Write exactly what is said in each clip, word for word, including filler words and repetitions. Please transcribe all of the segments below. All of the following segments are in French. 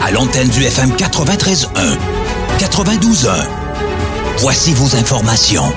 à l'antenne du F M quatre-vingt-treize un, quatre-vingt-douze un. Voici vos informations.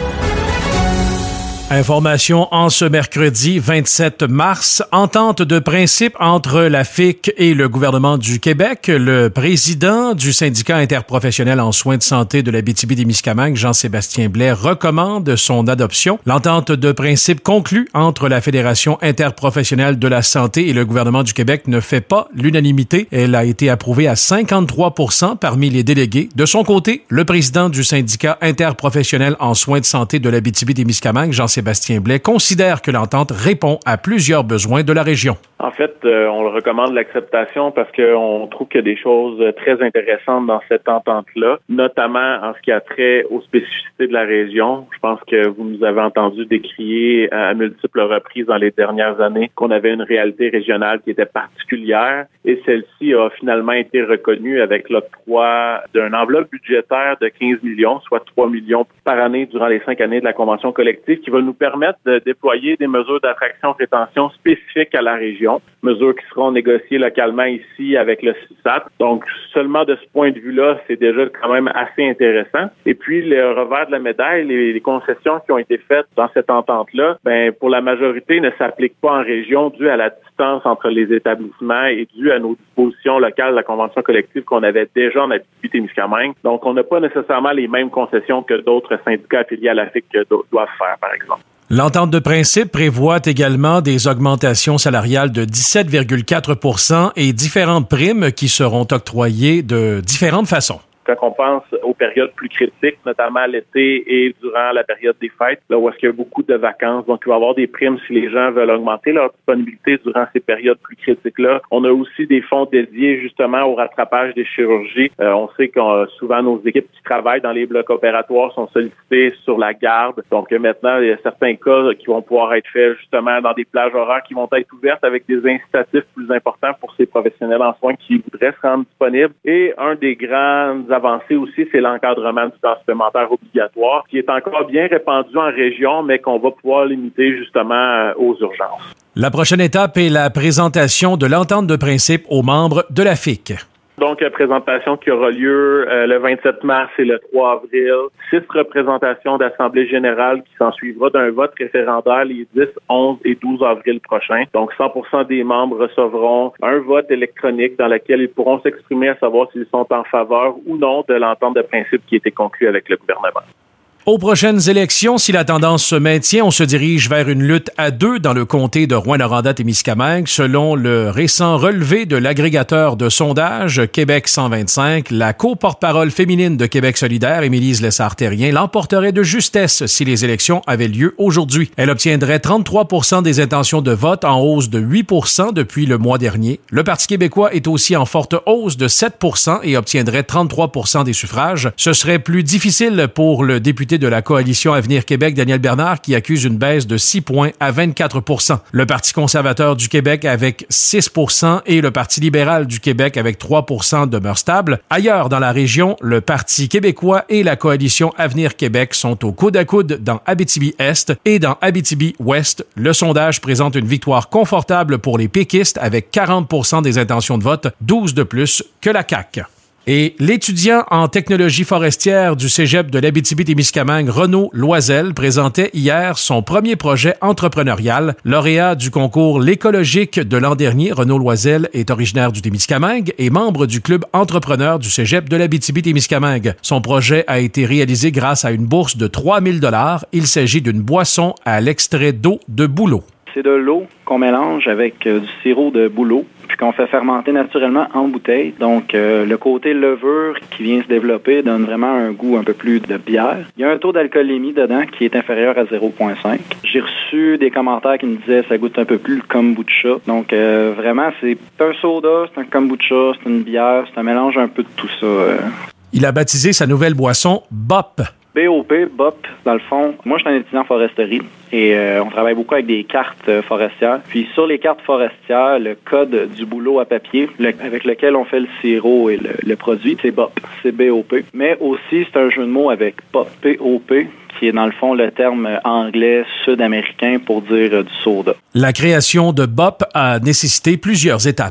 Information en ce mercredi vingt-sept mars. Entente de principe entre la F I C et le gouvernement du Québec. Le président du syndicat interprofessionnel en soins de santé de l'Abitibi-Témiscamingue, Jean-Sébastien Blais, recommande son adoption. L'entente de principe conclue entre la Fédération interprofessionnelle de la santé et le gouvernement du Québec ne fait pas l'unanimité. Elle a été approuvée à cinquante-trois pour cent parmi les délégués. De son côté, le président du syndicat interprofessionnel en soins de santé de l'Abitibi-Témiscamingue, Jean-Sébastien Sébastien Blais, considère que l'entente répond à plusieurs besoins de la région. En fait, euh, on le recommande l'acceptation parce qu'on trouve qu'il y a des choses très intéressantes dans cette entente-là, notamment en ce qui a trait aux spécificités de la région. Je pense que vous nous avez entendu décrier à multiples reprises dans les dernières années qu'on avait une réalité régionale qui était particulière et celle-ci a finalement été reconnue avec l'octroi d'une enveloppe budgétaire de quinze millions, soit trois millions par année durant les cinq années de la convention collective qui va nous permettre de déployer des mesures d'attraction-rétention spécifiques à la région, mesures qui seront négociées localement ici avec le C I S A T. Donc, seulement de ce point de vue-là, c'est déjà quand même assez intéressant. Et puis, le revers de la médaille, les, les concessions qui ont été faites dans cette entente-là, ben, pour la majorité, ne s'appliquent pas en région dû à la distance entre les établissements et dû à nos dispositions locales de la convention collective qu'on avait déjà en Abitibi-Témiscamingue. Donc, on n'a pas nécessairement les mêmes concessions que d'autres syndicats affiliés à la F I C doivent faire, par exemple. L'entente de principe prévoit également des augmentations salariales de dix-sept virgule quatre pour cent et différentes primes qui seront octroyées de différentes façons. Quand on pense aux périodes plus critiques, notamment l'été et durant la période des fêtes, là où est-ce qu'il y a beaucoup de vacances. Donc, il va y avoir des primes si les gens veulent augmenter leur disponibilité durant ces périodes plus critiques-là. On a aussi des fonds dédiés justement au rattrapage des chirurgies. Euh, on sait que euh, souvent nos équipes qui travaillent dans les blocs opératoires sont sollicitées sur la garde. Donc, euh, maintenant, il y a certains cas qui vont pouvoir être faits justement dans des plages horaires qui vont être ouvertes avec des incitatifs plus importants pour ces professionnels en soins qui voudraient se rendre disponibles. Et un des grands avancée aussi, c'est l'encadrement du temps supplémentaire obligatoire, qui est encore bien répandu en région, mais qu'on va pouvoir limiter justement aux urgences. La prochaine étape est la présentation de l'entente de principe aux membres de la F I C. Donc, la présentation qui aura lieu euh, le vingt-sept mars et le trois avril. Six représentations d'Assemblée générale qui s'en suivra d'un vote référendaire les dix, onze et douze avril prochains. Donc, cent pour cent des membres recevront un vote électronique dans lequel ils pourront s'exprimer à savoir s'ils sont en faveur ou non de l'entente de principe qui a été conclue avec le gouvernement. Aux prochaines élections, si la tendance se maintient, on se dirige vers une lutte à deux dans le comté de Rouyn-Noranda-Témiscamingue. Selon le récent relevé de l'agrégateur de sondage Québec cent vingt-cinq, la co-porte-parole féminine de Québec solidaire, Émilise Lessard-Terrien, l'emporterait de justesse si les élections avaient lieu aujourd'hui. Elle obtiendrait trente-trois pour cent des intentions de vote, en hausse de huit pour cent depuis le mois dernier. Le Parti québécois est aussi en forte hausse de sept pour cent et obtiendrait trente-trois pour cent des suffrages. Ce serait plus difficile pour le député de la coalition Avenir Québec, Daniel Bernard, qui accuse une baisse de six points à vingt-quatre pour cent. Le Parti conservateur du Québec avec six pour cent et le Parti libéral du Québec avec trois pour cent demeurent stables. Ailleurs dans la région, le Parti québécois et la coalition Avenir Québec sont au coude à coude dans Abitibi-Est et dans Abitibi-Ouest. Le sondage présente une victoire confortable pour les péquistes avec quarante pour cent des intentions de vote, douze de plus que la C A Q. Et l'étudiant en technologie forestière du cégep de l'Abitibi-Témiscamingue, Renaud Loisel, présentait hier son premier projet entrepreneurial. Lauréat du concours L'Écologique de l'an dernier, Renaud Loisel est originaire du Témiscamingue et membre du club entrepreneur du cégep de l'Abitibi-Témiscamingue. Son projet a été réalisé grâce à une bourse de trois mille dollars. Il s'agit d'une boisson à l'extrait d'eau de bouleau. C'est de l'eau qu'on mélange avec euh, du sirop de bouleau, puis qu'on fait fermenter naturellement en bouteille. Donc, euh, le côté levure qui vient se développer donne vraiment un goût un peu plus de bière. Il y a un taux d'alcoolémie dedans qui est inférieur à zéro virgule cinq. J'ai reçu des commentaires qui me disaient ça goûte un peu plus le kombucha. Donc, euh, vraiment, c'est un soda, c'est un kombucha, c'est une bière, c'est un mélange un peu de tout ça. Euh. Il a baptisé sa nouvelle boisson B O P. B O P, B O P, dans le fond, moi je suis un étudiant en foresterie et euh, on travaille beaucoup avec des cartes euh, forestières. Puis sur les cartes forestières, le code du bouleau à papier le, avec lequel on fait le sirop et le, le produit, c'est B O P, c'est B O P. Mais aussi, c'est un jeu de mots avec Pop, P O P, qui est dans le fond le terme anglais sud-américain pour dire euh, du soda. La création de B O P a nécessité plusieurs étapes.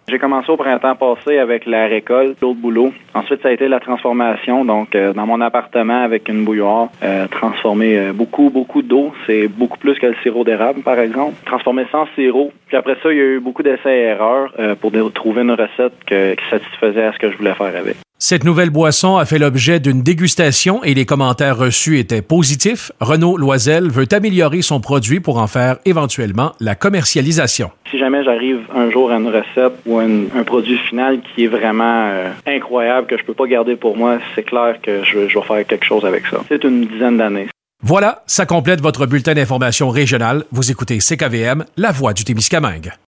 J'ai commencé au printemps passé avec la récolte, l'eau de bouleau. Ensuite, ça a été la transformation. Donc, euh, dans mon appartement avec une bouilloire, euh, transformer euh, beaucoup, beaucoup d'eau. C'est beaucoup plus que le sirop d'érable, par exemple. Transformer sans sirop. Puis après ça, il y a eu beaucoup d'essais et erreurs euh, pour trouver une recette que, qui satisfaisait à ce que je voulais faire avec. Cette nouvelle boisson a fait l'objet d'une dégustation et les commentaires reçus étaient positifs. Renaud Loisel veut améliorer son produit pour en faire éventuellement la commercialisation. Si jamais j'arrive un jour à une recette ou à une, un produit final qui est vraiment euh, incroyable, que je peux pas garder pour moi, c'est clair que je, je vais faire quelque chose avec ça. C'est une dizaine d'années. Voilà, ça complète votre bulletin d'information régionale. Vous écoutez C K V M, la voix du Témiscamingue.